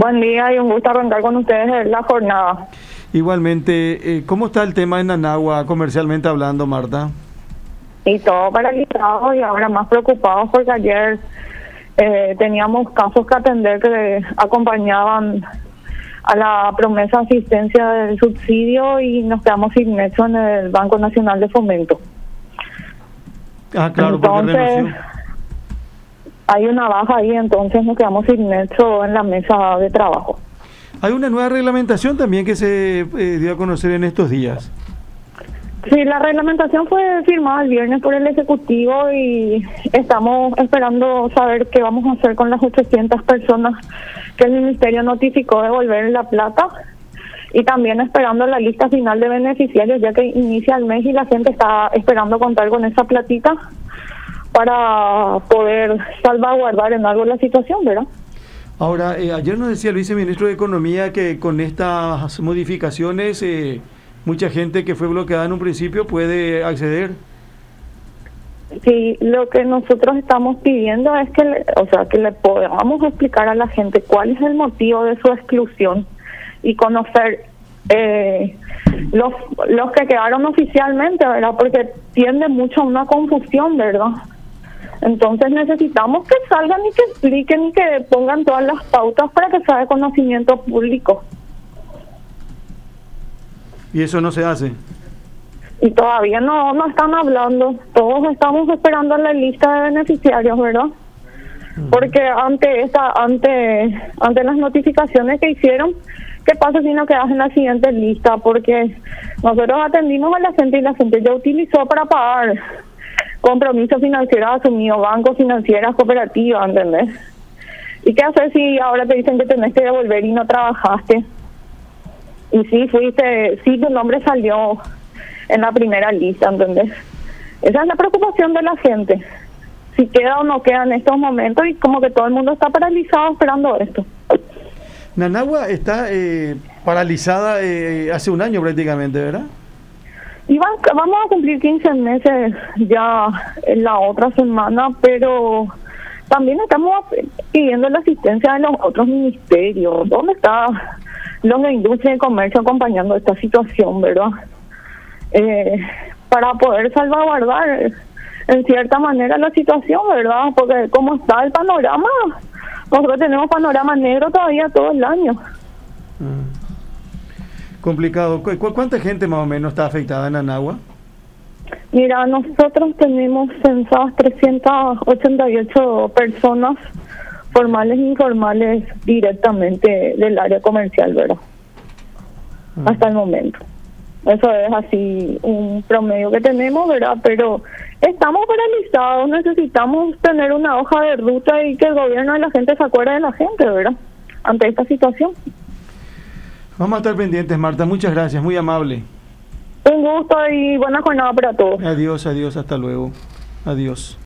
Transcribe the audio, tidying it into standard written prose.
Buen día y un gusto arrancar con ustedes en la jornada. Igualmente, ¿cómo está el tema en Nanagua, comercialmente hablando, Marta? Y todo paralizado y ahora más preocupados porque ayer teníamos casos que atender que acompañaban a la promesa de asistencia del subsidio y nos quedamos sin nexo en el Banco Nacional de Fomento. Ah, claro, Entonces, porque renunció. hay una baja ahí, entonces nos quedamos sin nexo en la mesa de trabajo. Hay una nueva reglamentación también que se dio a conocer en estos días. Sí, la reglamentación fue firmada el viernes por el Ejecutivo y estamos esperando saber qué vamos a hacer con las 800 personas que el Ministerio notificó devolver la plata y también esperando la lista final de beneficiarios, ya que inicia el mes y la gente está esperando contar con esa platita para poder salvaguardar en algo la situación, ¿verdad? Ahora, ayer nos decía el viceministro de Economía que con estas modificaciones mucha gente que fue bloqueada en un principio puede acceder. Sí, lo que nosotros estamos pidiendo es que le podamos explicar a la gente cuál es el motivo de su exclusión y conocer los que quedaron oficialmente, ¿verdad? Porque tiende mucho a una confusión, ¿verdad? Entonces necesitamos que salgan y que expliquen y que pongan todas las pautas para que sea de conocimiento público. Y eso no se hace. Y todavía no están hablando. Todos estamos esperando la lista de beneficiarios, ¿verdad? Porque ante las notificaciones que hicieron, ¿qué pasa si no quedas en la siguiente lista? Porque nosotros atendimos a la gente y la gente ya utilizó para pagar compromisos financieros asumidos, bancos, financieras, cooperativas, ¿entendés? ¿Y qué hacer si ahora te dicen que tenés que devolver y no trabajaste? Y sí, tu nombre salió en la primera lista, ¿entendés? Esa es la preocupación de la gente. Si queda o no queda en estos momentos y como que todo el mundo está paralizado esperando esto. Nanagua está paralizada hace un año prácticamente, ¿verdad? Y vamos a cumplir 15 meses ya en la otra semana, pero también estamos pidiendo la asistencia de los otros ministerios. ¿Dónde está los de Industria y Comercio acompañando esta situación, verdad? Para poder salvaguardar en cierta manera la situación, ¿verdad? Porque como está el panorama, nosotros tenemos panorama negro todavía todo el año. Complicado. ¿Cuánta gente más o menos está afectada en Nanagua? Mira, nosotros tenemos censadas 388 personas formales e informales directamente del área comercial, ¿verdad? Hasta el momento. Eso es así un promedio que tenemos, ¿verdad? Pero estamos paralizados, necesitamos tener una hoja de ruta y que el gobierno y la gente se acuerde de la gente, ¿verdad? Ante esta situación. Vamos a estar pendientes, Marta. Muchas gracias, muy amable. Un gusto y buena jornada para todos. Adiós, adiós, hasta luego. Adiós.